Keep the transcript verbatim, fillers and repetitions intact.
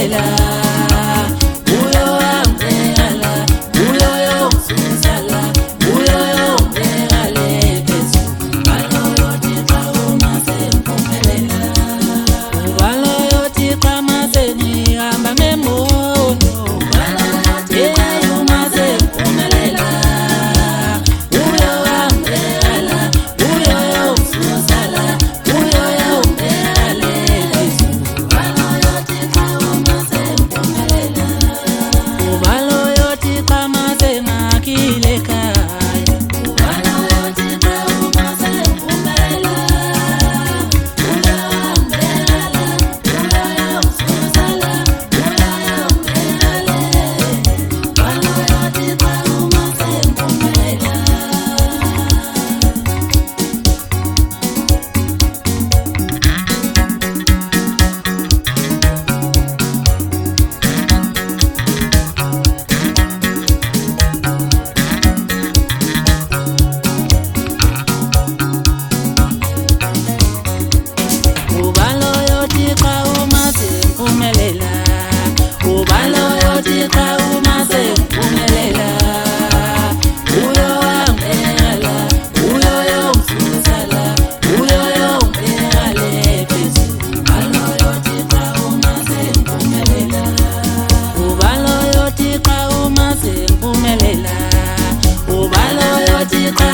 sempumelela uyo wangibekala uyo yongizuzala uyo yongibekale phezulu balo yothi xa uma sempumelela balo yothi xa maseni hamba ngemoto balo yothi xa uma sempumelela uyo wangibekala uyo yongizuzala uyo yongibekale phezulu balo yothi xa uma sempumelela balo yothi xa masengakhile ekhaya balo yothi xa uma sempumelela uyo wangibekala uyo yongizuzala uyo yongibekale balo yothi xa uma sempumelela ubalo yothi xa uma sempumelela ubalo yothi xa uma sempumelela uyo wangibekala uyo yongizuzala uyo yongibekale phezulu balo yothi xa uma sempumelela ubalo yothi xa uma sempumelela ubalo yothi xa